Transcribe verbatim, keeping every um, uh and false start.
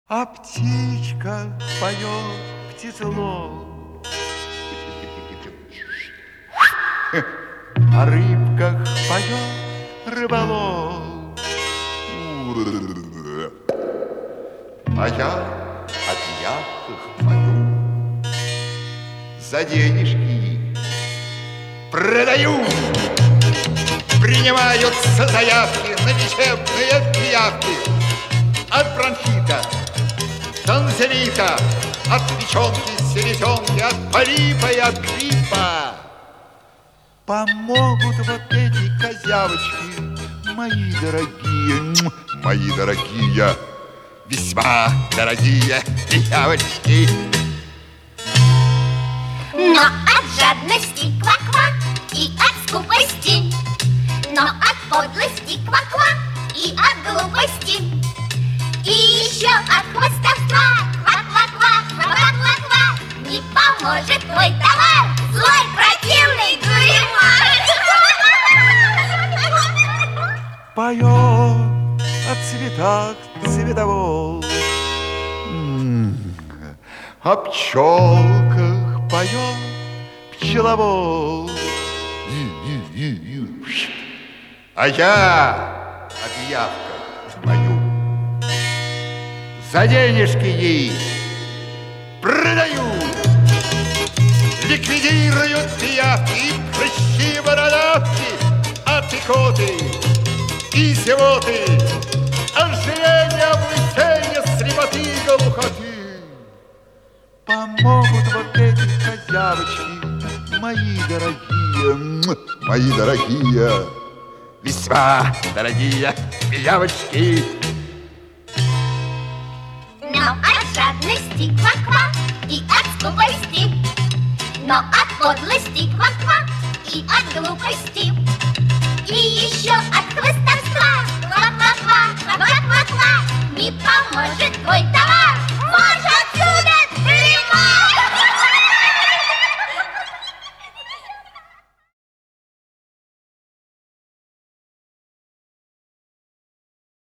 А птичка поет птицелов, о рыбках поет рыболов. А я о пиявках пою, за денежки продаю. Принимаются заявки на лечебные пиявки. От бронхита, танзелита, от печенки, селезенки, от полипа и от гриппа. Помогут вот эти козявочки, мои дорогие, мои дорогие, весьма дорогие пиявочки. Но от жадности ква-ква и от скупости, но от подлости ква-ква и от глупости, и еще от хвостовства ква-ква-ква, ква-ква-ква, не поможет твой товар, злой противный дуримар. Поет о цветах цветовол, о пчелках поет пчеловол. А я о пиявках пою, за денежки ей продаю. Ликвидируют пиявки, прыщи, бородавки, от икоты и зевоты, ожирение, облысение, слепоты и глухоты. Помогут вот эти козявочки, мои дорогие, мои дорогие, весьма дорогие пиявочки. Но от жадности ква-ква и от скупости, но от подлости ква-ква и от глупости, и еще от хвостовства ква-ква-ква, ква-ква-ква, не поможет твой